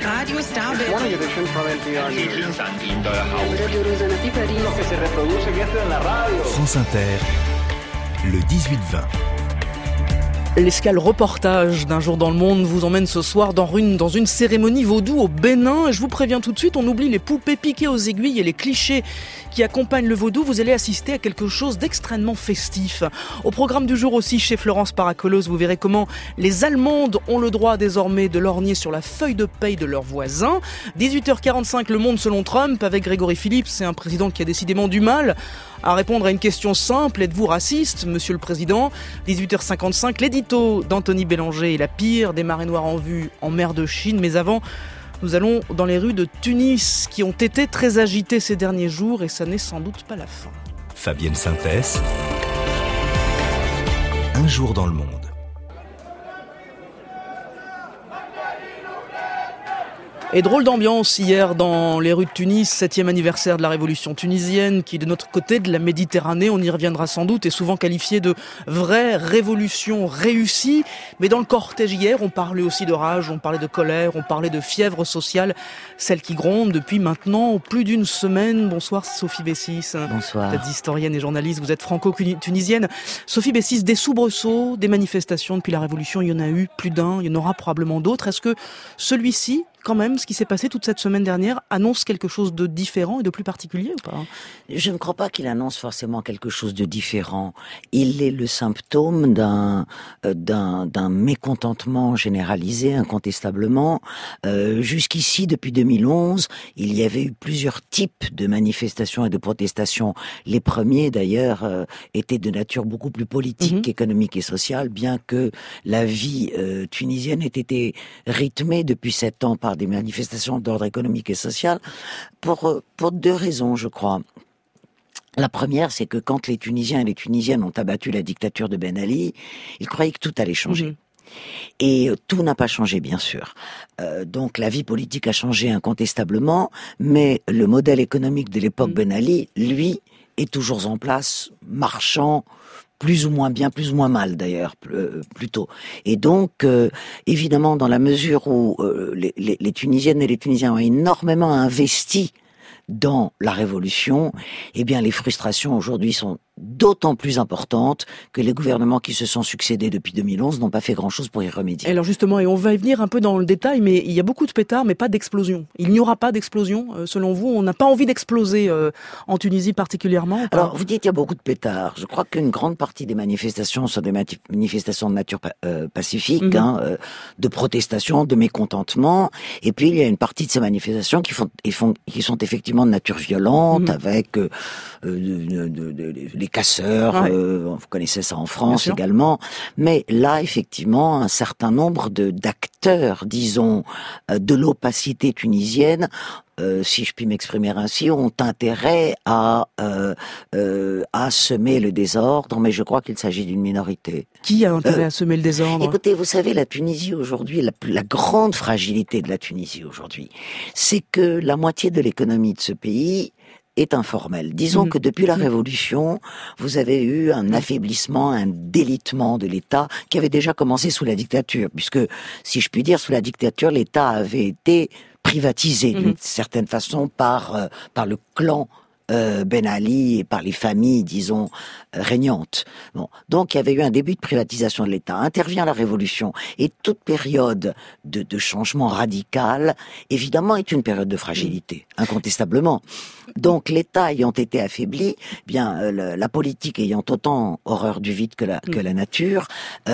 Radio Starbucks. Morning edition from NPR News. France Inter, le 18-20. L'escale reportage d'un jour dans le monde vous emmène ce soir dans une cérémonie vaudou au Bénin. Et je vous préviens tout de suite, on oublie les poupées piquées aux aiguilles et les clichés qui accompagnent le vaudou. Vous allez assister à quelque chose d'extrêmement festif. Au programme du jour aussi, chez Florence Paracolos, vous verrez comment les Allemandes ont le droit désormais de lorgner sur la feuille de paye de leurs voisins. 18h45, Le Monde selon Trump, avec Grégory Phillips. C'est un président qui a décidément du mal à répondre à une question simple. Êtes-vous raciste, monsieur le président ? 18h55, l'édito d'Anthony Bélanger et la pire des marées noires en vue en mer de Chine. Mais avant, nous allons dans les rues de Tunis qui ont été très agitées ces derniers jours et ça n'est sans doute pas la fin. Fabienne Synthès, Un jour dans le monde. Et drôle d'ambiance hier dans les rues de Tunis, 7e anniversaire de la révolution tunisienne qui, de notre côté de la Méditerranée, on y reviendra sans doute, est souvent qualifiée de vraie révolution réussie. Mais dans le cortège hier, on parlait aussi de rage, on parlait de colère, on parlait de fièvre sociale, celle qui gronde depuis maintenant plus d'une semaine. Bonsoir Sophie Bessis. Bonsoir. Vous êtes historienne et journaliste, vous êtes franco-tunisienne. Sophie Bessis, des soubresauts, des manifestations depuis la révolution, il y en a eu plus d'un, il y en aura probablement d'autres. Est-ce que celui-ci, quand même, ce qui s'est passé toute cette semaine dernière annonce quelque chose de différent et de plus particulier ou pas ? Je ne crois pas qu'il annonce forcément quelque chose de différent. Il est le symptôme d'un mécontentement généralisé, incontestablement. Jusqu'ici, depuis 2011, il y avait eu plusieurs types de manifestations et de protestations. Les premiers, d'ailleurs, étaient de nature beaucoup plus politique, économique et sociale, bien que la vie tunisienne ait été rythmée depuis 7 ans par des manifestations d'ordre économique et social, pour deux raisons, je crois. La première, c'est que quand les Tunisiens et les Tunisiennes ont abattu la dictature de Ben Ali, ils croyaient que tout allait changer. Et tout n'a pas changé, bien sûr. Donc la vie politique a changé incontestablement, mais le modèle économique de l'époque Ben Ali, lui, est toujours en place, marchant, plus ou moins bien, plus ou moins mal d'ailleurs, plutôt. Et donc, évidemment, dans la mesure où les Tunisiennes et les Tunisiens ont énormément investi dans la révolution, eh bien, les frustrations aujourd'hui sont d'autant plus importantes que les gouvernements qui se sont succédés depuis 2011 n'ont pas fait grand-chose pour y remédier. Alors justement, et on va y venir un peu dans le détail, mais il y a beaucoup de pétards, mais pas d'explosion. Il n'y aura pas d'explosion, selon vous ? On n'a pas envie d'exploser en Tunisie particulièrement ? Alors, vous dites qu'il y a beaucoup de pétards. Je crois qu'une grande partie des manifestations sont des manifestations de nature pacifique, de protestation, de mécontentement. Et puis, il y a une partie de ces manifestations qui sont effectivement de nature violente, avec les casseurs, vous connaissez ça en France également, mais là, effectivement, un certain nombre d'acteurs, disons, de l'opacité tunisienne, si je puis m'exprimer ainsi, ont intérêt à semer le désordre, mais je crois qu'il s'agit d'une minorité. Qui a intérêt à semer le désordre ? Écoutez, vous savez, la Tunisie aujourd'hui, la grande fragilité de la Tunisie aujourd'hui, c'est que la moitié de l'économie de ce pays est informel. Disons que depuis la Révolution, vous avez eu un affaiblissement, un délitement de l'État qui avait déjà commencé sous la dictature, puisque, si je puis dire, sous la dictature, l'État avait été privatisé d'une certaine façon par le clan Ben Ali et par les familles, disons, régnantes. Bon. Donc, il y avait eu un début de privatisation de l'État. Intervient la Révolution. Et toute période de changement radical, évidemment, est une période de fragilité, incontestablement. Donc, l'État ayant été affaibli, bien, la politique ayant autant horreur du vide que la nature,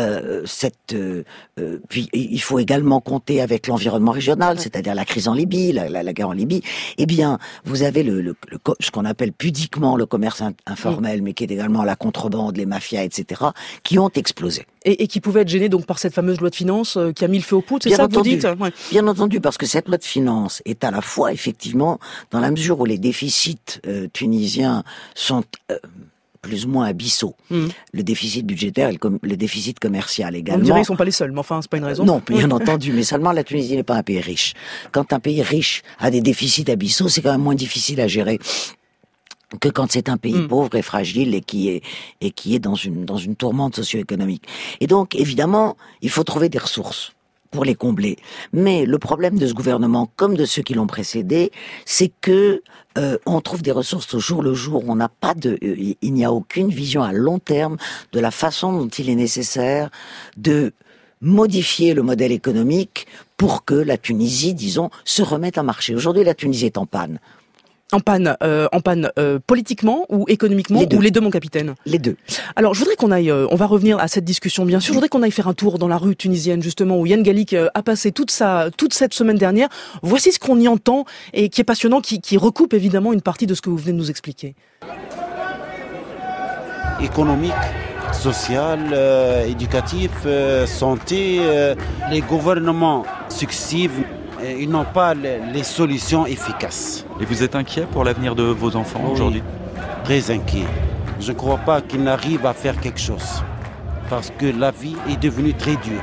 puis il faut également compter avec l'environnement régional, c'est-à-dire la crise en Libye, la guerre en Libye. Eh bien, vous avez ce qu'on appelle pudiquement le commerce informel, mais qui est également la contrebande, les mafias, etc., qui ont explosé. Et qui pouvaient être gênés donc par cette fameuse loi de finances qui a mis le feu aux poudres, c'est ça que vous dites ? Bien entendu, parce que cette loi de finances est à la fois, effectivement, dans la mesure où les déficits tunisiens sont plus ou moins abyssaux. Le déficit budgétaire et le déficit commercial également. On dirait qu'ils ne sont pas les seuls, mais enfin, c'est pas une raison. Non, bien entendu, mais seulement la Tunisie n'est pas un pays riche. Quand un pays riche a des déficits abyssaux, c'est quand même moins difficile à gérer que quand c'est un pays pauvre et fragile et qui est dans une tourmente socio-économique. Et donc, évidemment, il faut trouver des ressources pour les combler. Mais le problème de ce gouvernement, comme de ceux qui l'ont précédé, c'est que on trouve des ressources au jour le jour. On n'a pas il n'y a aucune vision à long terme de la façon dont il est nécessaire de modifier le modèle économique pour que la Tunisie, disons, se remette à marcher. Aujourd'hui, la Tunisie est en panne. En panne politiquement ou économiquement, ou les deux, mon capitaine? Les deux. Alors, je voudrais qu'on aille, on va revenir à cette discussion, bien sûr. Je voudrais qu'on aille faire un tour dans la rue tunisienne, justement, où Yann Gallic a passé toute cette semaine dernière. Voici ce qu'on y entend et qui est passionnant, qui recoupe évidemment une partie de ce que vous venez de nous expliquer. Économique, social, éducatif, santé, les gouvernements successifs, ils n'ont pas les solutions efficaces. Et vous êtes inquiet pour l'avenir de vos enfants aujourd'hui? Très inquiet. Je ne crois pas qu'ils n'arrivent à faire quelque chose, parce que la vie est devenue très dure.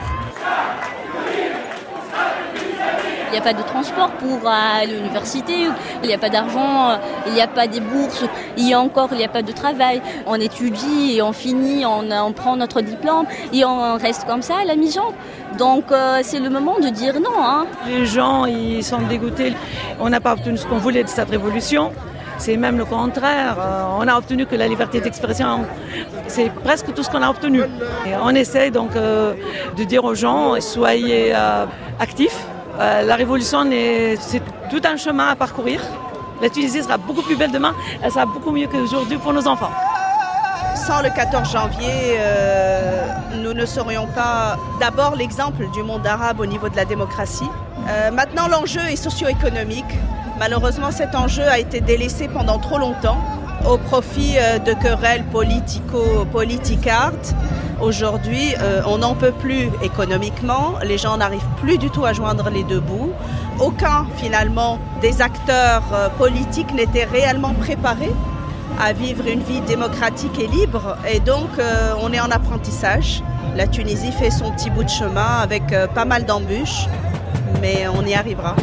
Il n'y a pas de transport pour aller à l'université, il n'y a pas d'argent, il n'y a pas des bourses, il n'y a pas de travail. On étudie et on finit, on prend notre diplôme et on reste comme ça à la maison. Donc c'est le moment de dire non. Les gens, ils sont dégoûtés. On n'a pas obtenu ce qu'on voulait de cette révolution. C'est même le contraire. On a obtenu que la liberté d'expression, c'est presque tout ce qu'on a obtenu. Et on essaie donc de dire aux gens, soyez actifs. La révolution, c'est tout un chemin à parcourir. La Tunisie sera beaucoup plus belle demain, elle sera beaucoup mieux qu'aujourd'hui pour nos enfants. Sans le 14 janvier, nous ne serions pas d'abord l'exemple du monde arabe au niveau de la démocratie. Maintenant, l'enjeu est socio-économique. Malheureusement, cet enjeu a été délaissé pendant trop longtemps au profit de querelles politico-politicardes. Aujourd'hui, on n'en peut plus économiquement, les gens n'arrivent plus du tout à joindre les deux bouts. Aucun, finalement, des acteurs politiques n'était réellement préparé à vivre une vie démocratique et libre. Et donc, on est en apprentissage. La Tunisie fait son petit bout de chemin avec pas mal d'embûches, mais on y arrivera.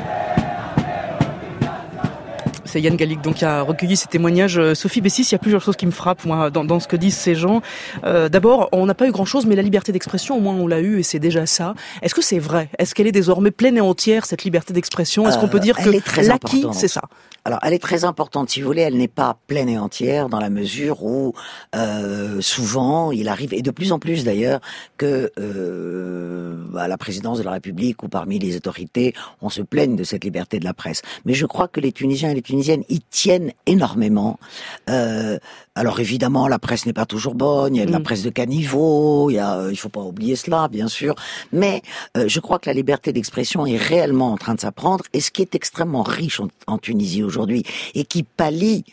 C'est Yann Gallic donc qui a recueilli ces témoignages. Sophie Bessis, il y a plusieurs choses qui me frappent moi dans ce que disent ces gens. D'abord, on n'a pas eu grand-chose, mais la liberté d'expression, au moins on l'a eu et c'est déjà ça. Est-ce que c'est vrai? Est-ce qu'elle est désormais pleine et entière, cette liberté d'expression? Est-ce qu'on peut dire que l'acquis, c'est ça? Alors, elle est très importante, si vous voulez, elle n'est pas pleine et entière dans la mesure où souvent il arrive, et de plus en plus d'ailleurs, que à la présidence de la République ou parmi les autorités, on se plaigne de cette liberté de la presse. Mais je crois que les Tunisiens et les Tunisiennes y tiennent énormément. Alors évidemment, la presse n'est pas toujours bonne, il y a de la presse de caniveau, il faut pas oublier cela, bien sûr, mais je crois que la liberté d'expression est réellement en train de s'apprendre, et ce qui est extrêmement riche en Tunisie aujourd'hui, et qui pallie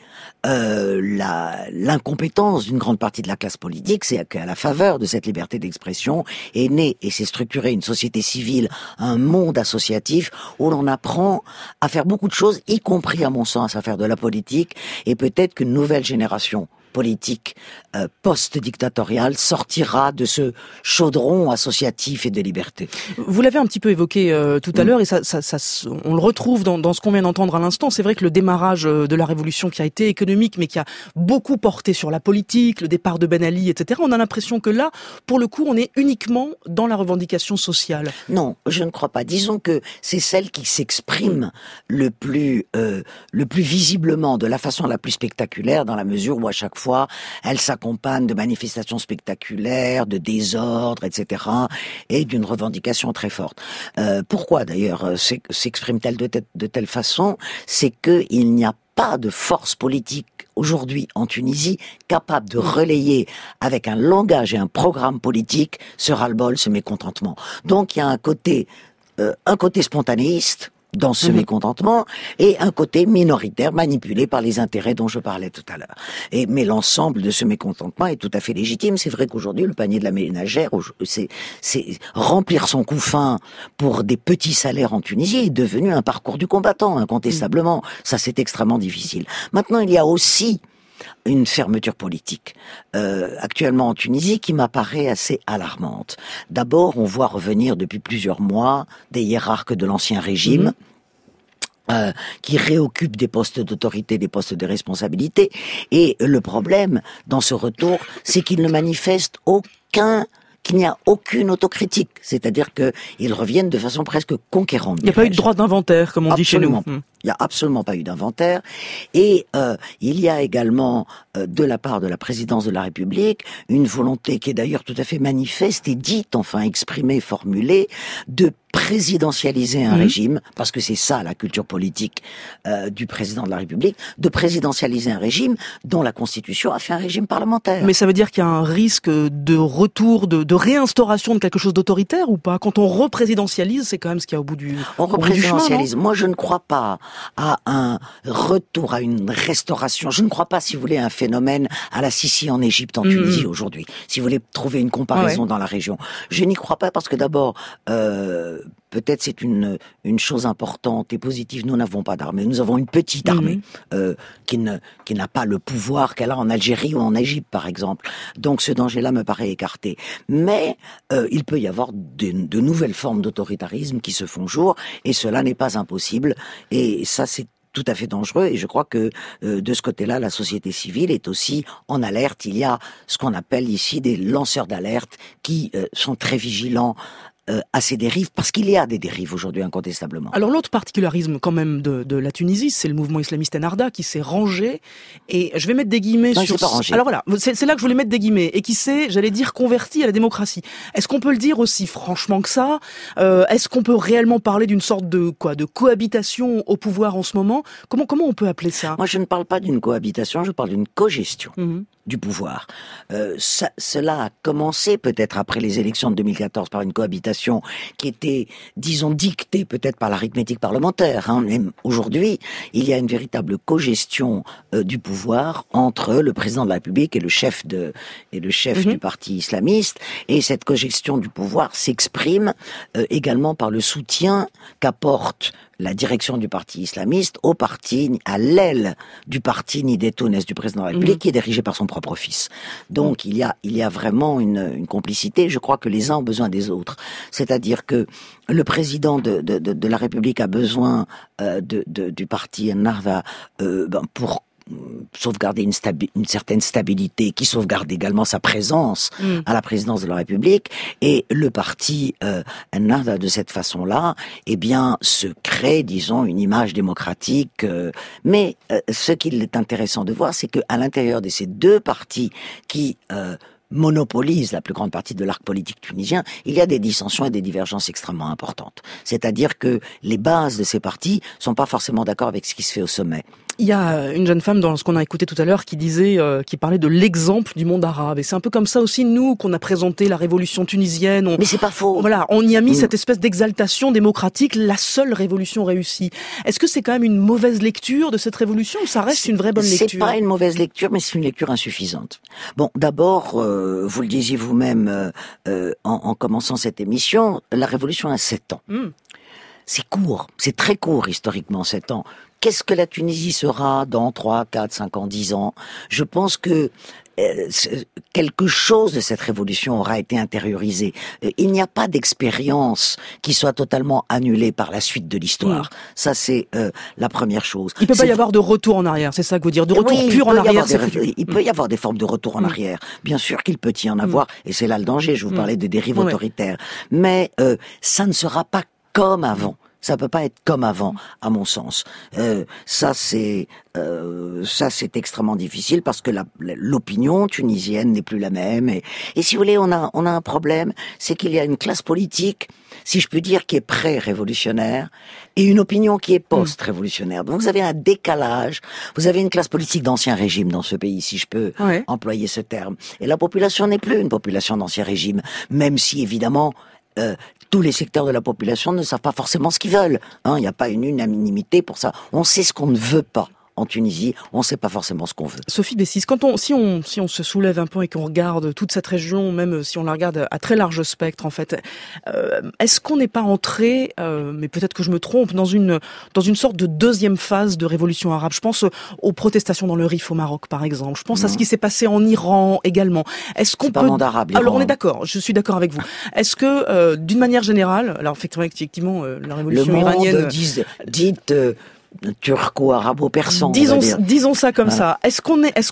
l'incompétence d'une grande partie de la classe politique, c'est qu'à la faveur de cette liberté d'expression est née et s'est structurée une société civile, un monde associatif où l'on apprend à faire beaucoup de choses, y compris à mon sens à faire de la politique, et peut-être qu'une nouvelle génération politique post-dictatoriale sortira de ce chaudron associatif et de liberté. Vous l'avez un petit peu évoqué tout à l'heure, et ça, on le retrouve dans ce qu'on vient d'entendre à l'instant. C'est vrai que le démarrage de la révolution qui a été économique, mais qui a beaucoup porté sur la politique, le départ de Ben Ali, etc., on a l'impression que là, pour le coup, on est uniquement dans la revendication sociale. Non, je ne crois pas. Disons que c'est celle qui s'exprime le plus visiblement, de la façon la plus spectaculaire, dans la mesure où à chaque fois, elle s'accompagne de manifestations spectaculaires, de désordres, etc., et d'une revendication très forte. Pourquoi d'ailleurs s'exprime-t-elle de telle façon? C'est qu'il n'y a pas de force politique aujourd'hui en Tunisie capable de relayer avec un langage et un programme politique ce ras-le-bol, ce mécontentement. Donc il y a un côté spontanéiste dans ce mécontentement, et un côté minoritaire manipulé par les intérêts dont je parlais tout à l'heure. Mais l'ensemble de ce mécontentement est tout à fait légitime. C'est vrai qu'aujourd'hui, le panier de la ménagère, c'est remplir son couffin pour des petits salaires en Tunisie est devenu un parcours du combattant, incontestablement. Ça, c'est extrêmement difficile. Maintenant, il y a aussi une fermeture politique actuellement en Tunisie qui m'apparaît assez alarmante. D'abord, on voit revenir depuis plusieurs mois des hiérarques de l'ancien régime qui réoccupent des postes d'autorité, des postes de responsabilité. Et le problème dans ce retour, c'est qu'ils ne manifestent aucun qu'il n'y a aucune autocritique. C'est-à-dire qu'ils reviennent de façon presque conquérante. Il n'y a pas eu de droit d'inventaire, comme on dit chez nous. Il n'y a absolument pas eu d'inventaire. Et il y a également, de la part de la présidence de la République, une volonté qui est d'ailleurs tout à fait manifeste et dite, enfin exprimée, formulée, de présidentialiser un régime, parce que c'est ça la culture politique du président de la République, de présidentialiser un régime dont la Constitution a fait un régime parlementaire. Mais ça veut dire qu'il y a un risque de retour, de réinstauration de quelque chose d'autoritaire ou pas? Quand on représidentialise, c'est quand même ce qu'il y a au bout du chemin. On représidentialise. Moi, je ne crois pas à un retour, à une restauration. Je ne crois pas, si vous voulez, à un phénomène à la Sisi en Égypte, en Tunisie aujourd'hui. Si vous voulez trouver une comparaison dans la région. Je n'y crois pas parce que d'abord, peut-être c'est une chose importante et positive. Nous n'avons pas d'armée. Nous avons une petite armée qui n'a pas le pouvoir qu'elle a en Algérie ou en Égypte, par exemple. Donc ce danger-là me paraît écarté. Mais il peut y avoir de nouvelles formes d'autoritarisme qui se font jour, et cela n'est pas impossible. Et ça, c'est tout à fait dangereux, et je crois que de ce côté-là, la société civile est aussi en alerte. Il y a ce qu'on appelle ici des lanceurs d'alerte qui sont très vigilants à ces dérives, parce qu'il y a des dérives aujourd'hui incontestablement. Alors l'autre particularisme quand même de la Tunisie, c'est le mouvement islamiste Ennahda qui s'est rangé, et je vais mettre des guillemets non, sur... il s'est pas rangé. Alors voilà, c'est là que je voulais mettre des guillemets, et qui s'est, j'allais dire, converti à la démocratie. Est-ce qu'on peut le dire aussi franchement que ça? Est-ce qu'on peut réellement parler d'une sorte de cohabitation au pouvoir en ce moment? Comment on peut appeler ça? Moi, je ne parle pas d'une cohabitation, je parle d'une cogestion. Du pouvoir. Cela a commencé peut-être après les élections de 2014 par une cohabitation qui était, disons, dictée peut-être par l'arithmétique parlementaire. Mais aujourd'hui, il y a une véritable cogestion du pouvoir entre le président de la République et le chef du parti islamiste. Et cette cogestion du pouvoir s'exprime également par le soutien qu'apporte la direction du parti islamiste au parti, à l'aile du parti Nidetounès du président de la République, qui est dirigé par son propre fils. Donc il y a vraiment une complicité. Je crois que les uns ont besoin des autres. C'est-à-dire que le président de la République a besoin du parti Ennahda pour sauvegarder une certaine stabilité, qui sauvegarde également sa présence à la présidence de la République, et le parti Ennahda de cette façon-là, se crée, disons, une image démocratique. Mais ce qu'il est intéressant de voir, c'est qu'à l'intérieur de ces deux partis qui monopolise la plus grande partie de l'arc politique tunisien, il y a des dissensions et des divergences extrêmement importantes. C'est-à-dire que les bases de ces partis sont pas forcément d'accord avec ce qui se fait au sommet. Il y a une jeune femme dans ce qu'on a écouté tout à l'heure qui parlait de l'exemple du monde arabe. Et c'est un peu comme ça aussi, nous, qu'on a présenté la révolution tunisienne. Mais c'est pas faux. Voilà, on y a mis cette espèce d'exaltation démocratique, la seule révolution réussie. Est-ce que c'est quand même une mauvaise lecture de cette révolution, ou ça reste une vraie bonne lecture? C'est pas une mauvaise lecture, mais c'est une lecture insuffisante. Bon, d'abord, vous le disiez vous-même en commençant cette émission, la révolution a 7 ans. C'est court, c'est très court historiquement, 7 ans. Qu'est-ce que la Tunisie sera dans 3, 4, 5 ans, 10 ans? Je pense que quelque chose de cette révolution aura été intériorisé. Il n'y a pas d'expérience qui soit totalement annulée par la suite de l'histoire. Ça, c'est la première chose. Il peut pas y avoir de retour en arrière, c'est ça que vous dire, de retour pur en arrière. Il peut y avoir des formes de retour en arrière. Bien sûr qu'il peut y en avoir, et c'est là le danger. Je vous parlais des dérives autoritaires. Mais ça ne sera pas comme avant. Ça peut pas être comme avant, à mon sens. Ça c'est extrêmement difficile parce que l'opinion tunisienne n'est plus la même. Et si vous voulez, on a un problème, c'est qu'il y a une classe politique, si je puis dire, qui est pré-révolutionnaire et une opinion qui est post-révolutionnaire. Donc vous avez un décalage. Vous avez une classe politique d'ancien régime dans ce pays, si je peux employer ce terme. Et la population n'est plus une population d'ancien régime, même si évidemment tous les secteurs de la population ne savent pas forcément ce qu'ils veulent. Il n'y a pas une unanimité pour ça. On sait ce qu'on ne veut pas. En Tunisie, on ne sait pas forcément ce qu'on veut. Sophie Bessis, si on se soulève un peu et qu'on regarde toute cette région, même si on la regarde à très large spectre, en fait, est-ce qu'on n'est pas entré, mais peut-être que je me trompe, dans une sorte de deuxième phase de révolution arabe? Je pense aux protestations dans le Rif au Maroc, par exemple. Je pense à ce qui s'est passé en Iran également. Est-ce qu'on peut... pas monde arabe, alors on est d'accord, je suis d'accord avec vous. Est-ce que, d'une manière génère, alors effectivement, la révolution iranienne, dite turco-arabo-persan. Disons ça comme ça. Est-ce qu'on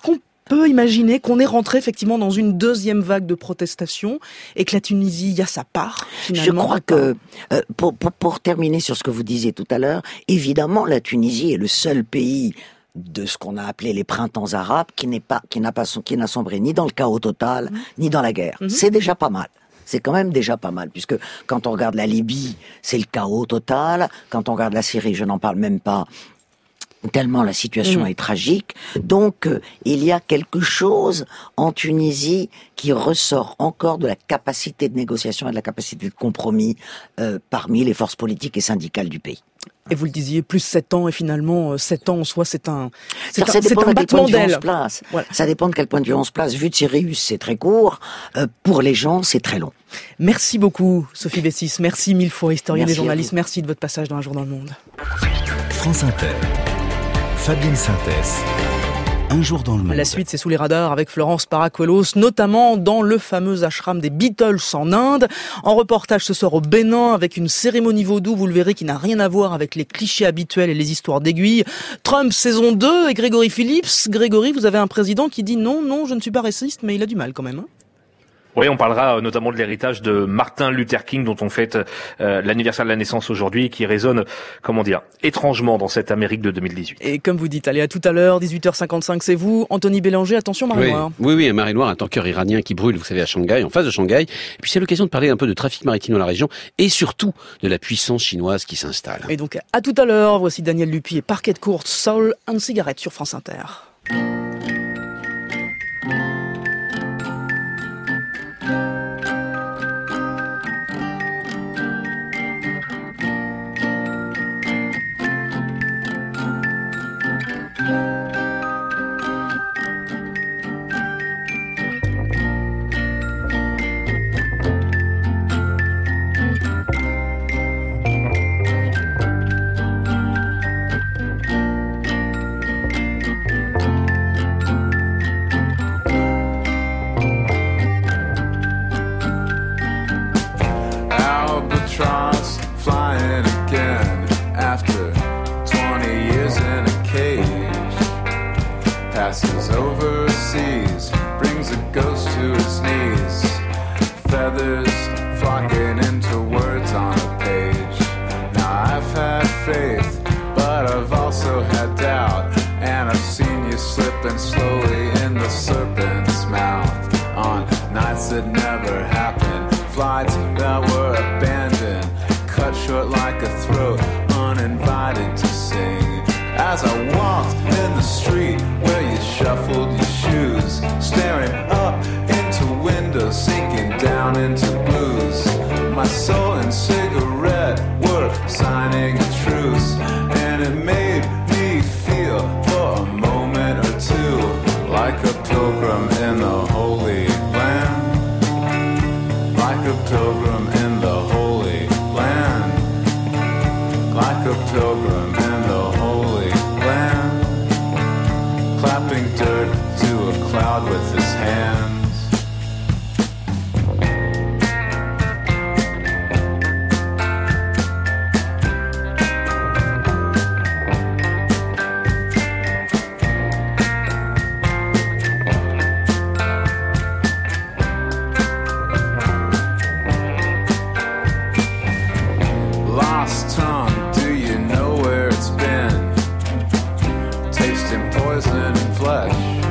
peut imaginer qu'on est rentré effectivement dans une deuxième vague de protestations et que la Tunisie y a sa part, finalement? Je crois que, pour terminer sur ce que vous disiez tout à l'heure, évidemment, la Tunisie est le seul pays de ce qu'on a appelé les printemps arabes qui n'a sombré ni dans le chaos total, ni dans la guerre. C'est déjà pas mal. C'est quand même déjà pas mal, puisque quand on regarde la Libye, c'est le chaos total. Quand on regarde la Syrie, je n'en parle même pas, tellement la situation est tragique. Donc, il y a quelque chose en Tunisie qui ressort encore de la capacité de négociation et de la capacité de compromis parmi les forces politiques et syndicales du pays. Et vous le disiez, plus 7 ans, et finalement, 7 ans en soi, c'est un battement d'aile. Voilà. Ça dépend de quel point de vue on se place. Vu de Sirius, c'est très court. Pour les gens, c'est très long. Merci beaucoup, Sophie Bessis. Merci mille fois, historienne et journaliste. Merci de votre passage dans Un jour dans le monde. France Inter. Fabienne Synthèse. Un jour dans le monde. La suite, c'est Sous les radars avec Florence Paracuelos, notamment dans le fameux ashram des Beatles en Inde. En reportage ce soir au Bénin avec une cérémonie vaudou, vous le verrez, qui n'a rien à voir avec les clichés habituels et les histoires d'aiguilles. Trump saison 2 et Grégory Phillips. Grégory, vous avez un président qui dit non, je ne suis pas raciste, mais il a du mal quand même. Oui, on parlera notamment de l'héritage de Martin Luther King, dont on fête l'anniversaire de la naissance aujourd'hui, qui résonne, étrangement dans cette Amérique de 2018. Et comme vous dites, allez, à tout à l'heure, 18h55, c'est vous. Anthony Bélanger, attention, Marée Noire. Oui, Marée Noire, un tanker iranien qui brûle, vous savez, à Shanghai, en face de Shanghai. Et puis c'est l'occasion de parler un peu de trafic maritime dans la région, et surtout de la puissance chinoise qui s'installe. Et donc, à tout à l'heure, voici Daniel Lupi et Parquet de Courte, Soul and Cigarette sur France Inter. Passes overseas, brings a ghost to his knees. Feathers flocking into words on a page. Now I've had faith, but I've also had doubt. And I've seen you slipping slowly in the serpent's mouth. On nights that never happened, flights that were abandoned. Cut short like a throat, uninvited to sing. As I walked in the street where you shuffled your shoes, staring up into windows, sinking down into blues. My soul and cigarette were signing a truce, and it made me feel for a moment or two like a pilgrim in the Holy Land. Like a pilgrim in the Holy Land. Like a pilgrim in the Holy Land. Clapping dirt to a cloud with his hands. Lost tongue, do you know where it's been? Tasting poison and flesh.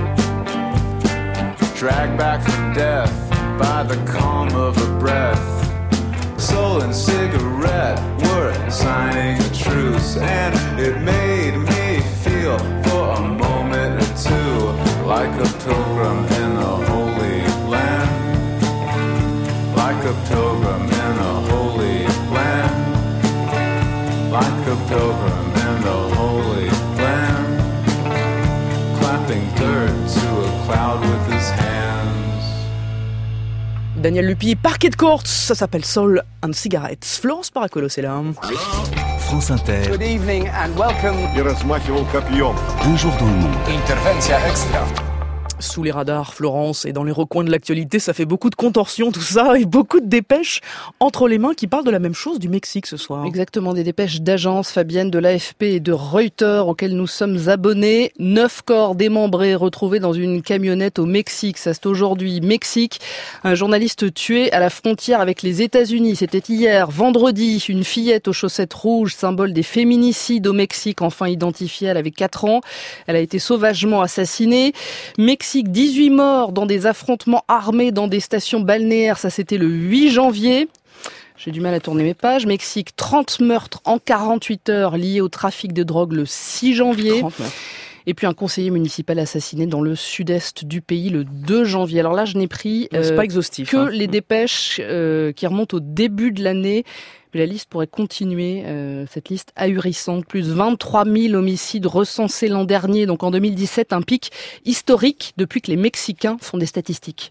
Dragged back from death by the calm of a breath. Soul and cigarette were signing a truce, and it made me feel for a moment or two like a pilgrim in the Holy Land. Like a pilgrim in the Holy Land. Like a pilgrim in the Holy Land. Clapping dirt to a cloud with his hands. Daniel Lupi, Parquet de Courte, ça s'appelle Soul and Cigarettes. Florence Paracuelos est là. France Inter. Good evening and welcome. Un jour dans le monde. Intervencja extra. Sous les radars, Florence, et dans les recoins de l'actualité, ça fait beaucoup de contorsions tout ça, et beaucoup de dépêches entre les mains qui parlent de la même chose du Mexique ce soir. Exactement, des dépêches d'agence, Fabienne, de l'AFP et de Reuters auxquelles nous sommes abonnés. 9 corps démembrés retrouvés dans une camionnette au Mexique. Ça c'est aujourd'hui. Mexique, un journaliste tué à la frontière avec les États-Unis. C'était hier, vendredi, une fillette aux chaussettes rouges, symbole des féminicides au Mexique, enfin identifiée. Elle avait 4 ans. Elle a été sauvagement assassinée. Mexique, 18 morts dans des affrontements armés dans des stations balnéaires. Ça, c'était le 8 janvier. J'ai du mal à tourner mes pages. Mexique, 30 meurtres en 48 heures liés au trafic de drogue le 6 janvier. 30 meurtres. Et puis un conseiller municipal assassiné dans le sud-est du pays le 2 janvier. Alors là, je n'ai pris c'est pas exhaustif, que les dépêches qui remontent au début de l'année. Mais la liste pourrait continuer, cette liste ahurissante. Plus 23 000 homicides recensés l'an dernier. Donc en 2017, un pic historique depuis que les Mexicains font des statistiques.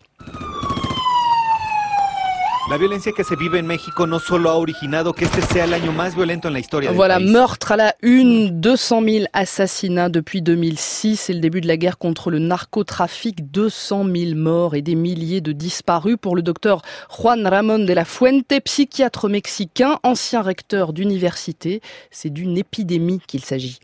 La violencia que se vive en México no solo ha originado que este sea el año más violento en la historia del Voilà, país. meurtre à la une, 200 000 assassinats depuis 2006. C'est le début de la guerre contre le narcotrafic. 200 000 morts et des milliers de disparus. Pour le docteur Juan Ramón de la Fuente, psychiatre mexicain, ancien recteur d'université, c'est d'une épidémie qu'il s'agit.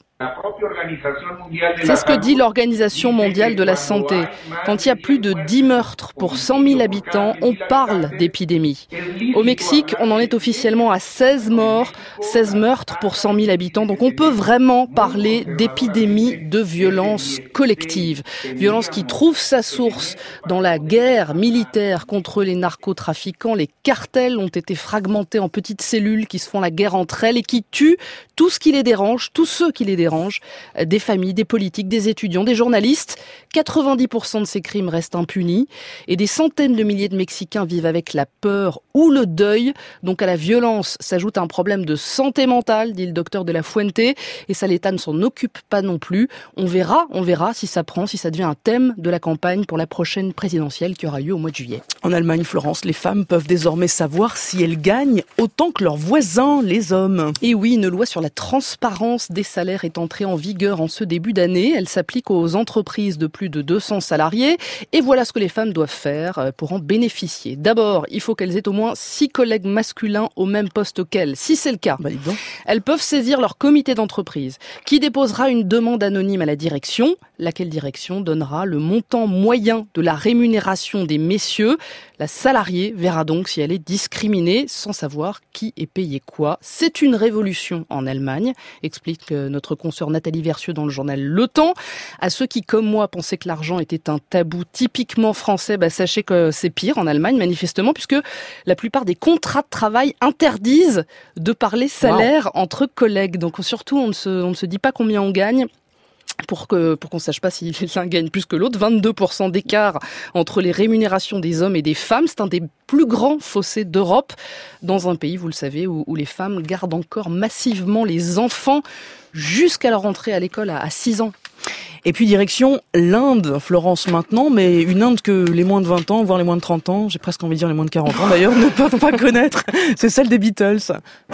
C'est ce que dit l'Organisation mondiale de la santé. Quand il y a plus de 10 meurtres pour 100 000 habitants, on parle d'épidémie. Au Mexique, on en est officiellement à 16 morts, 16 meurtres pour 100 000 habitants. Donc on peut vraiment parler d'épidémie de violence collective. Violence qui trouve sa source dans la guerre militaire contre les narcotrafiquants. Les cartels ont été fragmentés en petites cellules qui se font la guerre entre elles et qui tuent tout ce qui les dérange, tous ceux qui les dérangent. Des familles, des politiques, des étudiants, des journalistes. 90% de ces crimes restent impunis et des centaines de milliers de Mexicains vivent avec la peur ou le deuil. Donc à la violence s'ajoute un problème de santé mentale, dit le docteur de la Fuente, et ça, l'État ne s'en occupe pas non plus. On verra si ça prend, si ça devient un thème de la campagne pour la prochaine présidentielle qui aura lieu au mois de juillet. En Allemagne, Florence, les femmes peuvent désormais savoir si elles gagnent autant que leurs voisins, les hommes. Et oui, une loi sur la transparence des salaires est entrée en vigueur en ce début d'année. Elle s'applique aux entreprises de plus de 200 salariés. Et voilà ce que les femmes doivent faire pour en bénéficier. D'abord, il faut qu'elles aient au moins 6 collègues masculins au même poste qu'elles. Si c'est le cas, elles peuvent saisir leur comité d'entreprise qui déposera une demande anonyme à la direction, laquelle direction donnera le montant moyen de la rémunération des messieurs. La salariée verra donc si elle est discriminée sans savoir qui est payé quoi. C'est une révolution en Allemagne, explique notre consoeur Nathalie Versieux dans le journal Le Temps. À ceux qui, comme moi, pensaient que l'argent était un tabou typiquement français, sachez que c'est pire en Allemagne, manifestement, puisque la plupart des contrats de travail interdisent de parler salaire entre collègues. Donc surtout, on ne se dit pas combien on gagne. Pour qu'on sache pas si l'un gagne plus que l'autre. 22% d'écart entre les rémunérations des hommes et des femmes. C'est un des plus grands fossés d'Europe dans un pays, vous le savez, où les femmes gardent encore massivement les enfants jusqu'à leur entrée à l'école à 6 ans. Et puis direction l'Inde, Florence maintenant, mais une Inde que les moins de 20 ans, voire les moins de 30 ans, j'ai presque envie de dire les moins de 40 ans d'ailleurs, ne peuvent pas connaître. C'est celle des Beatles.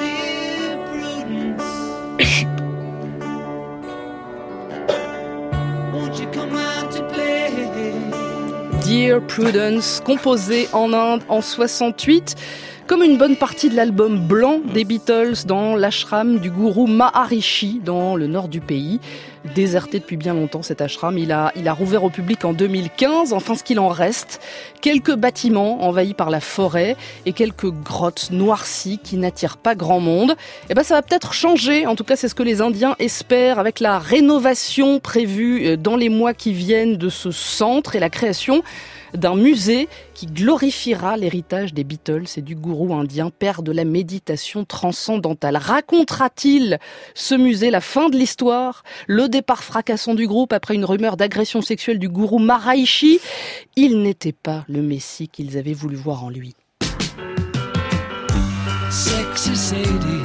Dear Prudence, composé en Inde en 68, comme une bonne partie de l'album blanc des Beatles dans l'ashram du gourou Maharishi dans le nord du pays. Déserté depuis bien longtemps cet ashram, il a rouvert au public en 2015, enfin ce qu'il en reste. Quelques bâtiments envahis par la forêt et quelques grottes noircies qui n'attirent pas grand monde. Ça va peut-être changer, en tout cas c'est ce que les Indiens espèrent avec la rénovation prévue dans les mois qui viennent de ce centre et la création d'un musée qui glorifiera l'héritage des Beatles et du gourou indien, père de la méditation transcendantale. Racontera-t-il ce musée la fin de l'histoire, le départ fracassant du groupe après une rumeur d'agression sexuelle du gourou Maharishi? Il n'était pas le messie qu'ils avaient voulu voir en lui. Sexy Sadie,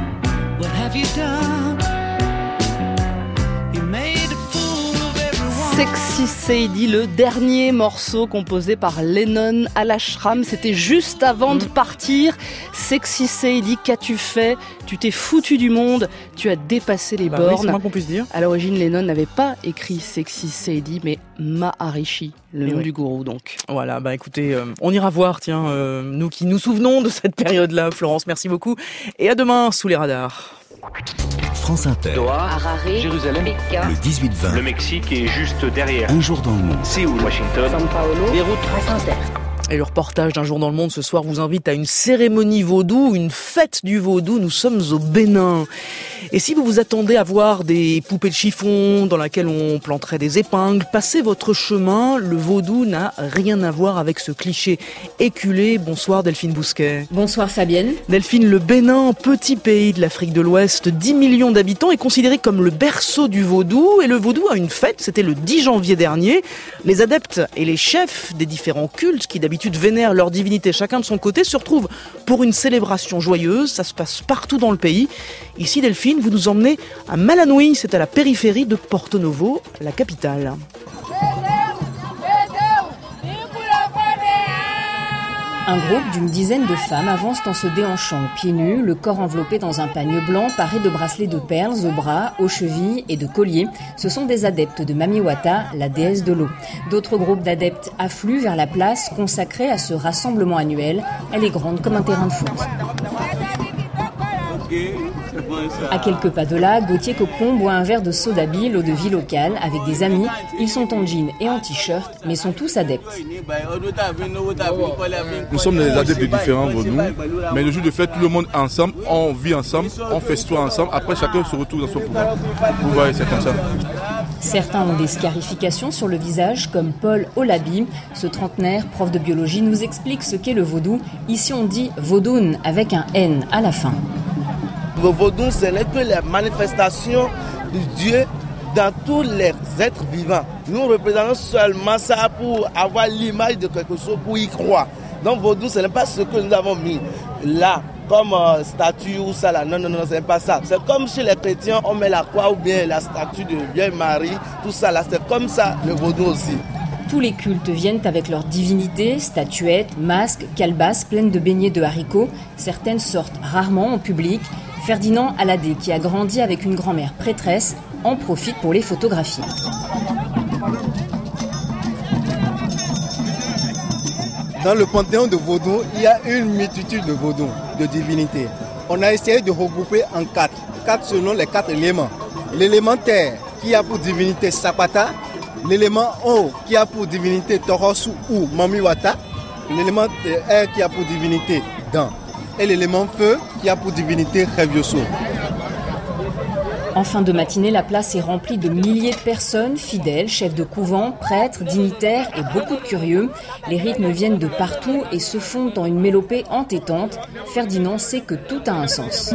what have you done? You made a fool of everyone. Sexy Sadie, le dernier morceau composé par Lennon à l'ashram, c'était juste avant de partir. Sexy Sadie, qu'as-tu fait? Tu t'es foutu du monde, tu as dépassé les bornes. Oui, c'est moins qu'on puisse dire. À l'origine, Lennon n'avait pas écrit Sexy Sadie, mais Maharishi, le nom du gourou donc. Voilà, écoutez, on ira voir, nous qui nous souvenons de cette période-là. Florence, merci beaucoup. Et à demain sous les radars. France Inter. Doha, Harare, Jérusalem, Pékin, Le 18-20. le Mexique est juste derrière. Un jour dans le monde. Séoul, Washington, São Paulo, Beyrouth. France Inter. Et le reportage d'Un jour dans le monde ce soir vous invite à une cérémonie vaudou, une fête du vaudou. Nous sommes au Bénin. Et si vous vous attendez à voir des poupées de chiffon dans laquelle on planterait des épingles, passez votre chemin. Le vaudou n'a rien à voir avec ce cliché éculé. Bonsoir Delphine Bousquet. Bonsoir Fabienne. Delphine, le Bénin, petit pays de l'Afrique de l'Ouest, 10 millions d'habitants, est considéré comme le berceau du vaudou. Et le vaudou a une fête, c'était le 10 janvier dernier. Les adeptes et les chefs des différents cultes qui d'habitude vénèrent leur divinité chacun de son côté se retrouvent pour une célébration joyeuse. Ça se passe partout dans le pays. Ici Delphine, vous nous emmenez à Malanoï, c'est à la périphérie de Porto Novo, la capitale. Un groupe d'une dizaine de femmes avance en se déhanchant, pieds nus, le corps enveloppé dans un pagne blanc paré de bracelets de perles aux bras, aux chevilles et de colliers. Ce sont des adeptes de Mamiwata, la déesse de l'eau. D'autres groupes d'adeptes affluent vers la place consacrée à ce rassemblement annuel. Elle est grande comme un terrain de foot. À quelques pas de là, Gauthier Cocon boit un verre de soda-bi, l'eau de vie locale, avec des amis. Ils sont en jean et en t-shirt, mais sont tous adeptes. Nous sommes des adeptes de différents vaudous, mais le jour de fête, tout le monde ensemble, on vit ensemble, on festoie ensemble. Après, chacun se retrouve dans son pouvoir. Vous voyez, c'est comme ça. Certains ont des scarifications sur le visage, comme Paul Olabi. Ce trentenaire, prof de biologie, nous explique ce qu'est le vaudou. Ici, on dit vaudoun avec un N à la fin. Le vaudou, ce n'est que la manifestation de Dieu dans tous les êtres vivants. Nous représentons seulement ça pour avoir l'image de quelque chose, pour y croire. Donc vaudou, ce n'est pas ce que nous avons mis là, comme statue ou ça là. Non, ce n'est pas ça. C'est comme chez les chrétiens, on met la croix ou bien la statue de Vierge Marie, tout ça là. C'est comme ça le vaudou aussi. Tous les cultes viennent avec leurs divinités, statuettes, masques, calebasses pleines de beignets de haricots. Certaines sortent rarement en public. Ferdinand Aladé, qui a grandi avec une grand-mère prêtresse, en profite pour les photographier. Dans le panthéon de Vaudou, il y a une multitude de vaudous, de divinités. On a essayé de regrouper en quatre selon les 4 éléments. L'élément terre qui a pour divinité Sapata, l'élément eau qui a pour divinité Torosu ou Mamiwata, l'élément air qui a pour divinité Dan, et l'élément feu qui a pour divinité Revioso. En fin de matinée, la place est remplie de milliers de personnes, fidèles, chefs de couvent, prêtres, dignitaires et beaucoup de curieux. Les rythmes viennent de partout et se fondent en une mélopée entêtante. Ferdinand sait que tout a un sens.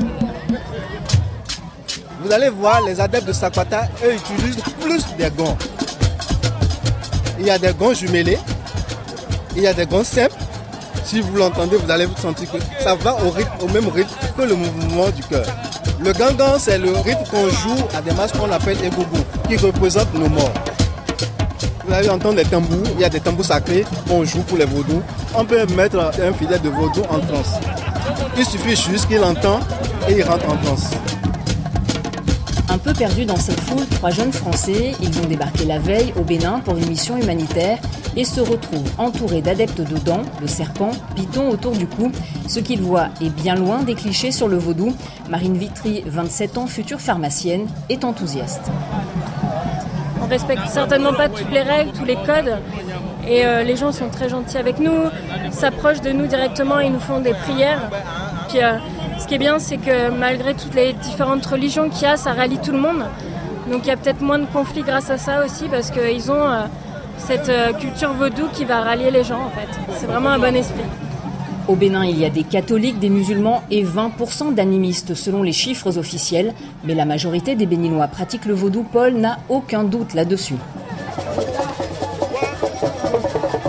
Vous allez voir, les adeptes de Sapata, eux, utilisent plus des gants. Il y a des gants jumelés, il y a des gants simples. Si vous l'entendez, vous allez vous sentir que ça va au même rythme que le mouvement du cœur. Le gangan, c'est le rythme qu'on joue à des masses qu'on appelle Egogo, qui représentent nos morts. Vous allez entendre les tambours, il y a des tambours sacrés qu'on joue pour les vaudous. On peut mettre un fidèle de vaudou en transe. Il suffit juste qu'il entend et il rentre en transe. Un peu perdus dans cette foule, 3 jeunes Français, ils ont débarqué la veille au Bénin pour une mission humanitaire et se retrouvent entourés d'adeptes de dents, le serpent, python autour du cou. Ce qu'ils voient est bien loin des clichés sur le vaudou. Marine Vitry, 27 ans, future pharmacienne, est enthousiaste. On respecte certainement pas toutes les règles, tous les codes. Et les gens sont très gentils avec nous, s'approchent de nous directement, ils nous font des prières. Puis, ce qui est bien, c'est que malgré toutes les différentes religions qu'il y a, ça rallie tout le monde. Donc il y a peut-être moins de conflits grâce à ça aussi, parce qu'ils ont cette culture vaudou qui va rallier les gens en fait. C'est vraiment un bon esprit. Au Bénin, il y a des catholiques, des musulmans et 20% d'animistes selon les chiffres officiels. Mais la majorité des Béninois pratiquent le vaudou. Paul n'a aucun doute là-dessus.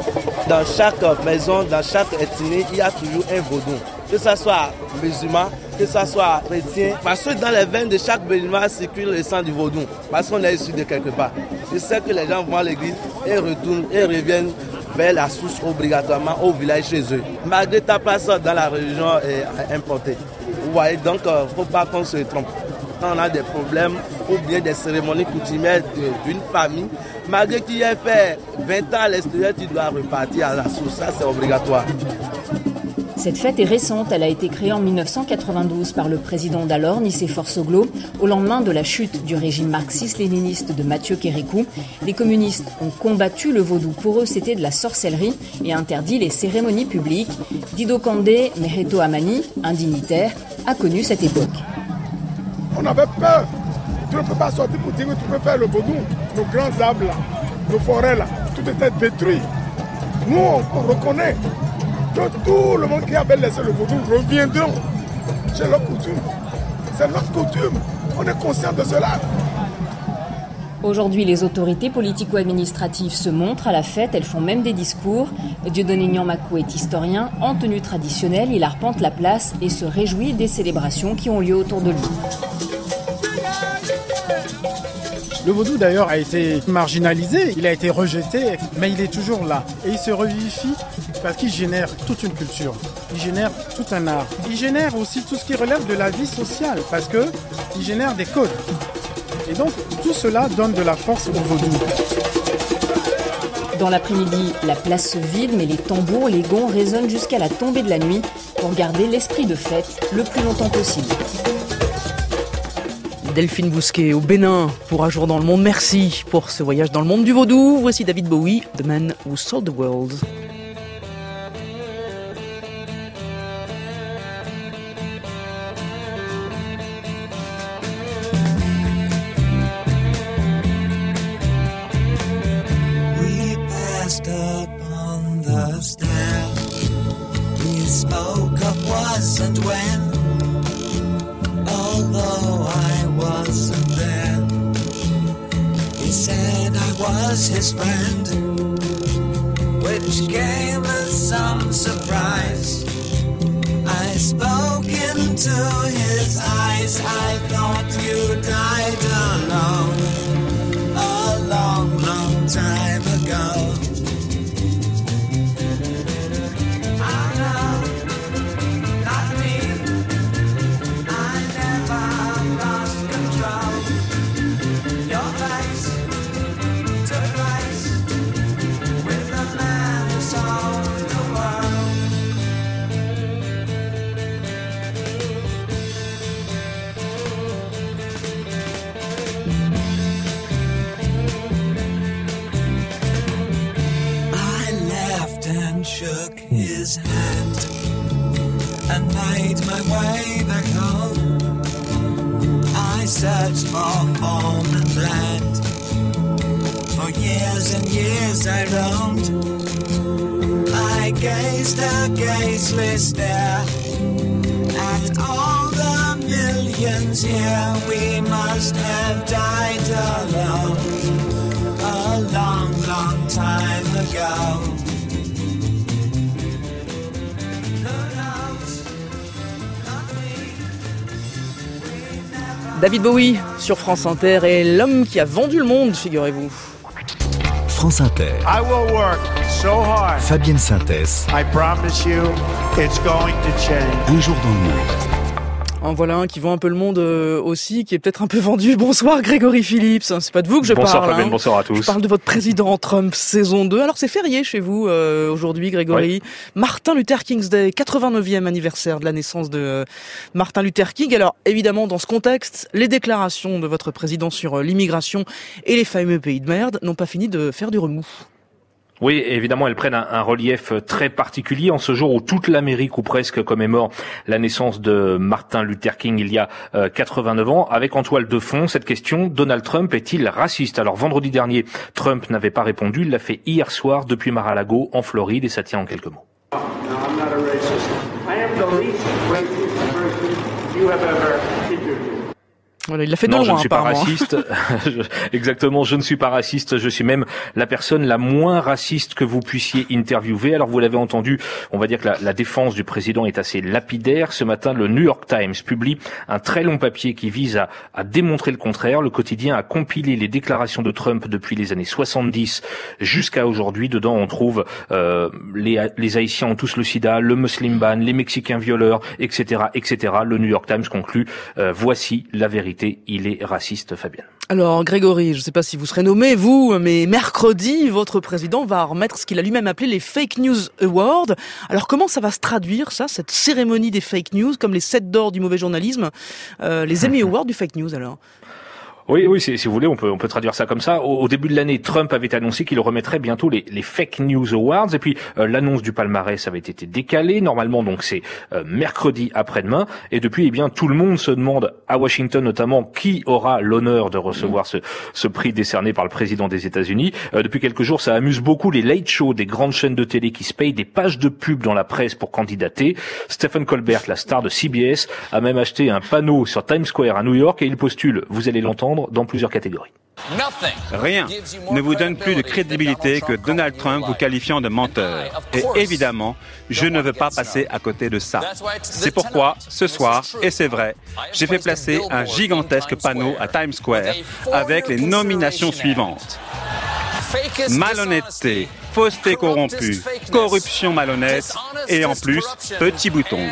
Dans chaque maison, dans chaque ethnie, il y a toujours un vaudou. Que ce soit musulman, que ça soit chrétien, parce que dans les veines de chaque béninois circule le sang du vaudou, parce qu'on est issu de quelque part. C'est ça que les gens vont à l'église et retournent et reviennent vers la source obligatoirement au village chez eux. Malgré ta place dans la religion importée. Vous voyez, donc il ne faut pas qu'on se trompe. Quand on a des problèmes ou bien des cérémonies coutumières d'une famille, malgré qu'il ait fait 20 ans à l'extérieur, tu dois repartir à la source. Ça, c'est obligatoire. Cette fête est récente, elle a été créée en 1992 par le président d'alors, Nicéphore Soglo, au lendemain de la chute du régime marxiste-léniniste de Mathieu Kérékou. Les communistes ont combattu le vaudou. Pour eux, c'était de la sorcellerie et interdit les cérémonies publiques. Dido Kandé Meheto Amani, un dignitaire, a connu cette époque. On avait peur. Tu ne peux pas sortir pour dire que tu peux faire le vaudou. Nos grands arbres là, nos forêts là, tout était détruit. Nous, on reconnaît que tout le monde qui avait laissé le vaudou reviendront chez leur coutume. C'est notre coutume. On est conscient de cela. Aujourd'hui, les autorités politico-administratives se montrent à la fête, elles font même des discours. Dieudonné Nyamakou est historien. En tenue traditionnelle, il arpente la place et se réjouit des célébrations qui ont lieu autour de lui. Le vaudou d'ailleurs a été marginalisé, il a été rejeté, mais il est toujours là. Et il se revivifie parce qu'il génère toute une culture, il génère tout un art. Il génère aussi tout ce qui relève de la vie sociale parce qu'il génère des codes. Et donc tout cela donne de la force au vaudou. Dans l'après-midi, la place se vide, mais les tambours, les gonds résonnent jusqu'à la tombée de la nuit pour garder l'esprit de fête le plus longtemps possible. Delphine Bousquet au Bénin pour Un jour dans le monde. Merci pour ce voyage dans le monde du vaudou. Voici David Bowie, The Man Who Sold the World. We passed up on the stair. We spoke of was and when. Although I wasn't there, he said I was his friend, which came as some surprise. I spoke into his eyes, I thought you died alone, a long, long time ago. Shook his hand and made my way back home. I searched for form and land. For years and years I roamed. I gazed a gazeless stare at all the millions here. We must have died alone a long, long time ago. David Bowie sur France Inter et l'homme qui a vendu le monde, figurez-vous. France Inter. I will work so hard. Fabienne Synthèse. I promise you, it's going to change. Un jour dans le monde. En voilà un qui vend un peu le monde aussi, qui est peut-être un peu vendu. Bonsoir Grégory Phillips, c'est pas de vous que je parle. Bonsoir Fabienne, bonsoir à tous. Je parle de votre président Trump, saison 2. Alors c'est férié chez vous aujourd'hui Grégory. Oui. Martin Luther King's Day, 89e anniversaire de la naissance de Martin Luther King. Alors évidemment dans ce contexte, les déclarations de votre président sur l'immigration et les fameux pays de merde n'ont pas fini de faire du remous. Oui, évidemment, elles prennent un relief très particulier en ce jour où toute l'Amérique ou presque commémore la naissance de Martin Luther King il y a 89 ans. Avec en toile de fond cette question, Donald Trump est-il raciste? Alors vendredi dernier, Trump n'avait pas répondu, il l'a fait hier soir depuis Mar-a-Lago en Floride et ça tient en quelques mots. No, I'm not a racist. I am the least racist person you have ever interviewed. Voilà, il l'a fait de non, loin, je ne suis pas apparemment. raciste. Exactement, je ne suis pas raciste. Je suis même la personne la moins raciste que vous puissiez interviewer. Alors, vous l'avez entendu, on va dire que la défense du président est assez lapidaire. Ce matin, le New York Times publie un très long papier qui vise à démontrer le contraire. Le quotidien a compilé les déclarations de Trump depuis les années 70 jusqu'à aujourd'hui. Dedans, on trouve les Haïtiens ont tous le sida, le Muslim ban, les Mexicains violeurs, etc., etc. Le New York Times conclut, voici la vérité. Il est raciste, Fabienne. Alors Grégory, je ne sais pas si vous serez nommé, vous, mais mercredi, votre président va remettre ce qu'il a lui-même appelé les Fake News Awards. Alors comment ça va se traduire, ça, cette cérémonie des fake news, comme les 7 d'or du mauvais journalisme, les Emmy Awards du fake news alors? Oui, si vous voulez, on peut traduire ça comme ça. Au début de l'année, Trump avait annoncé qu'il remettrait bientôt les Fake News Awards, et puis l'annonce du palmarès avait été décalée. Normalement, donc c'est mercredi après-demain, et depuis, tout le monde se demande à Washington notamment qui aura l'honneur de recevoir ce prix décerné par le président des États-Unis. Depuis quelques jours, ça amuse beaucoup les late shows des grandes chaînes de télé qui se payent des pages de pub dans la presse pour candidater. Stephen Colbert, la star de CBS, a même acheté un panneau sur Times Square à New York et il postule, vous allez l'entendre, dans plusieurs catégories. Rien ne vous donne plus de crédibilité que Donald Trump vous qualifiant de menteur. Et évidemment, je ne veux pas passer à côté de ça. C'est pourquoi, ce soir, et c'est vrai, j'ai fait placer un gigantesque panneau à Times Square avec les nominations suivantes. Malhonnêteté, fausseté corrompue, corruption malhonnête et en plus, petit bouton.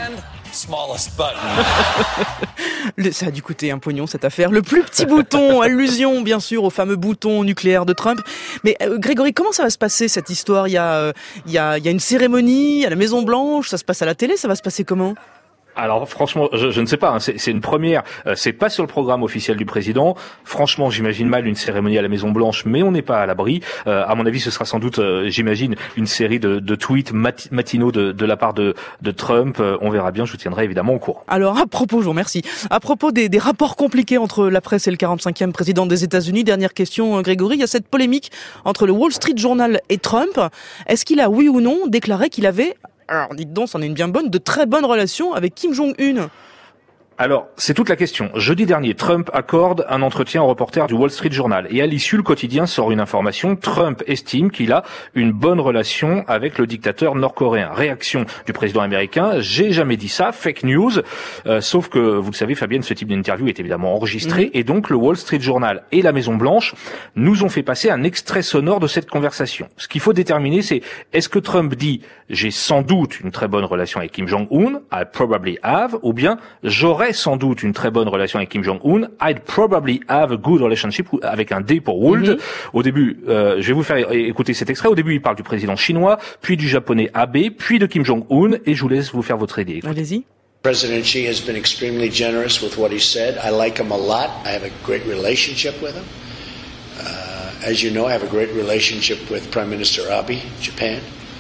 Ça a dû coûter un pognon cette affaire. Le plus petit bouton, allusion bien sûr au fameux bouton nucléaire de Trump. Mais Grégory, comment ça va se passer cette histoire? Il y a une cérémonie à la Maison Blanche, ça se passe à la télé, ça va se passer comment? Alors franchement, je ne sais pas, c'est une première, c'est pas sur le programme officiel du président. Franchement, j'imagine mal une cérémonie à la Maison Blanche, mais on n'est pas à l'abri. À mon avis, ce sera sans doute, j'imagine, une série de tweets matinaux de la part de Trump. On verra bien, je vous tiendrai évidemment au courant. Alors à propos, je vous remercie. À propos des rapports compliqués entre la presse et le 45e président des États-Unis, dernière question Grégory, il y a cette polémique entre le Wall Street Journal et Trump. Est-ce qu'il a, oui ou non, déclaré qu'il avait, alors dites donc, c'en est une bien bonne, de très bonnes relations avec Kim Jong-un? Alors, c'est toute la question. Jeudi dernier, Trump accorde un entretien au reporter du Wall Street Journal. Et à l'issue, le quotidien sort une information. Trump estime qu'il a une bonne relation avec le dictateur nord-coréen. Réaction du président américain. J'ai jamais dit ça. Fake news. Sauf que, vous le savez, Fabienne, ce type d'interview est évidemment enregistré. Et donc, le Wall Street Journal et la Maison Blanche nous ont fait passer un extrait sonore de cette conversation. Ce qu'il faut déterminer, c'est est-ce que Trump dit « j'ai sans doute une très bonne relation avec Kim Jong-un » « I probably have » ou bien « j'aurais sans doute une très bonne relation avec Kim Jong-un. I'd probably have a good relationship avec un D pour Would. Au début, je vais vous faire écouter cet extrait. Au début, il parle du président chinois, puis du japonais Abe, puis de Kim Jong-un, et je vous laisse vous faire votre idée. Allez-y. President Xi has been extremely generous with what he said. I like him a lot. I have a great relationship with him. As you know, I have a great relationship with Prime Minister Abe, Japan.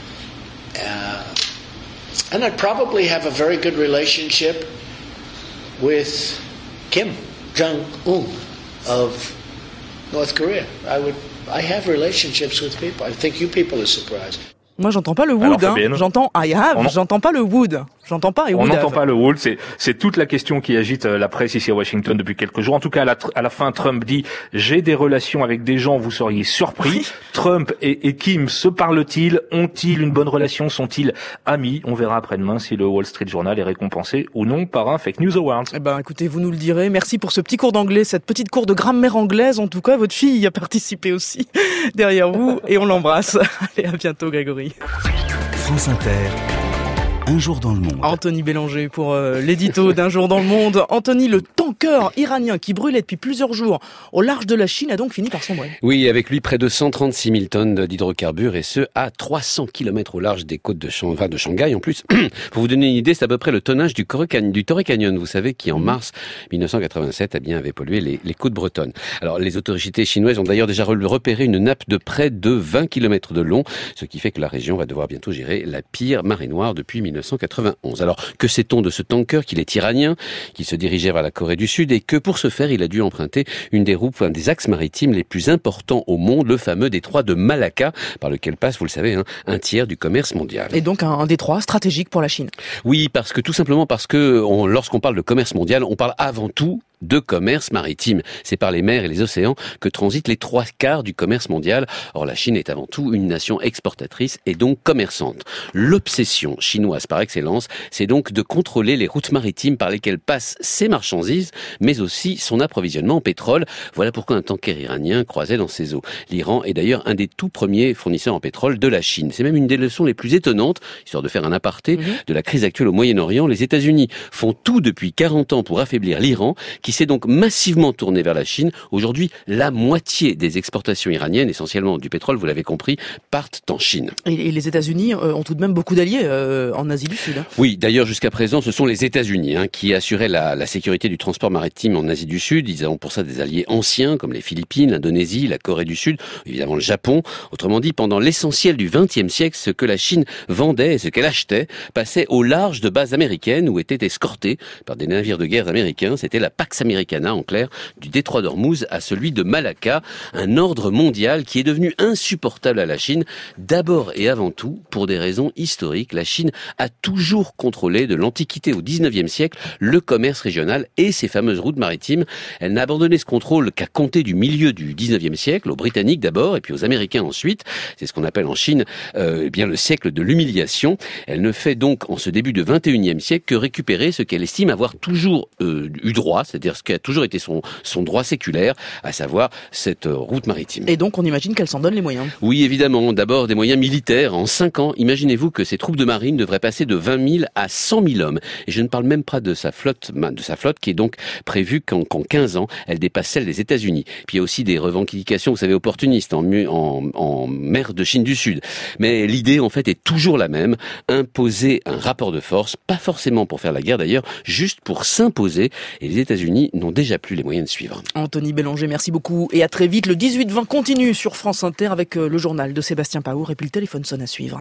And I'd probably have a very good relationship with Kim Jong-un of North Korea. I have relationships with people. I think you people are surprised. Moi, j'entends pas le would, hein. J'entends I have, j'entends pas le would. J'entends pas et on would n'entend have. pas le would, c'est toute la question qui agite la presse ici à Washington depuis quelques jours. En tout cas, à la fin, Trump dit « J'ai des relations avec des gens, vous seriez surpris ». Trump et Kim se parlent-ils? Ont-ils une bonne relation? Sont-ils amis? On verra après-demain si le Wall Street Journal est récompensé ou non par un Fake News Award. Eh ben, écoutez, vous nous le direz. Merci pour ce petit cours d'anglais, cette petite cours de grammaire anglaise. En tout cas, votre fille y a participé aussi derrière vous et on l'embrasse. Allez, à bientôt, Grégory. France Inter. Un jour dans le monde. Anthony Bélanger pour l'édito d'Un jour dans le monde. Anthony, le tanker iranien qui brûlait depuis plusieurs jours au large de la Chine a donc fini par sombrer. Oui, avec lui près de 136 000 tonnes d'hydrocarbures et ce à 300 km au large des côtes de Shanghai en plus. Pour vous donner une idée, c'est à peu près le tonnage du Torrey Canyon, vous savez, qui en mars 1987 avait pollué les côtes bretonnes. Alors les autorités chinoises ont d'ailleurs déjà repéré une nappe de près de 20 km de long, ce qui fait que la région va devoir bientôt gérer la pire marée noire depuis 1991. Alors, que sait-on de ce tanker qu'il est iranien, qu'il se dirigeait vers la Corée du Sud et que pour ce faire, il a dû emprunter une des routes, un des axes maritimes les plus importants au monde, le fameux détroit de Malacca, par lequel passe, vous le savez, un tiers du commerce mondial. Et donc un détroit stratégique pour la Chine. Oui, tout simplement parce que lorsqu'on parle de commerce mondial, on parle avant tout de commerce maritime. C'est par les mers et les océans que transitent les 3/4 du commerce mondial. Or, la Chine est avant tout une nation exportatrice et donc commerçante. L'obsession chinoise par excellence, c'est donc de contrôler les routes maritimes par lesquelles passent ses marchandises, mais aussi son approvisionnement en pétrole. Voilà pourquoi un tanker iranien croisait dans ses eaux. L'Iran est d'ailleurs un des tout premiers fournisseurs en pétrole de la Chine. C'est même une des leçons les plus étonnantes, histoire de faire un aparté, de la crise actuelle au Moyen-Orient. Les États-Unis font tout depuis 40 ans pour affaiblir l'Iran, qui s'est donc massivement tourné vers la Chine. Aujourd'hui, la moitié des exportations iraniennes, essentiellement du pétrole, vous l'avez compris, partent en Chine. Et les États-Unis ont tout de même beaucoup d'alliés en Asie du Sud. Oui, d'ailleurs, jusqu'à présent, ce sont les États-Unis qui assuraient la sécurité du transport maritime en Asie du Sud. Ils ont pour ça des alliés anciens, comme les Philippines, l'Indonésie, la Corée du Sud, évidemment le Japon. Autrement dit, pendant l'essentiel du XXe siècle, ce que la Chine vendait et ce qu'elle achetait passait au large de bases américaines où étaient escortés par des navires de guerre américains. C'était la Pax Americana, en clair, du détroit d'Ormuz à celui de Malacca, un ordre mondial qui est devenu insupportable à la Chine. D'abord et avant tout, pour des raisons historiques, la Chine a toujours contrôlé de l'Antiquité au XIXe siècle le commerce régional et ses fameuses routes maritimes. Elle n'a abandonné ce contrôle qu'à compter du milieu du XIXe siècle, aux Britanniques d'abord et puis aux Américains ensuite. C'est ce qu'on appelle en Chine bien le siècle de l'humiliation. Elle ne fait donc en ce début de XXIe siècle que récupérer ce qu'elle estime avoir toujours eu droit, c'est-à-dire ce qui a toujours été son droit séculaire, à savoir cette route maritime. Et donc on imagine qu'elle s'en donne les moyens. Oui, évidemment. D'abord des moyens militaires. En 5 ans, imaginez-vous que ces troupes de marine devraient passer de 20 000 à 100 000 hommes. Et je ne parle même pas de sa flotte qui est donc prévue qu'en 15 ans, elle dépasse celle des États-Unis. Puis il y a aussi des revendications, vous savez, opportunistes en mer de Chine du Sud. Mais l'idée, en fait, est toujours la même. Imposer un rapport de force, pas forcément pour faire la guerre d'ailleurs, juste pour s'imposer. Et les États-Unis n'ont déjà plus les moyens de suivre. Anthony Bélanger, merci beaucoup. Et à très vite. Le 18-20 continue sur France Inter avec le journal de Sébastien Paour et puis le téléphone sonne à suivre.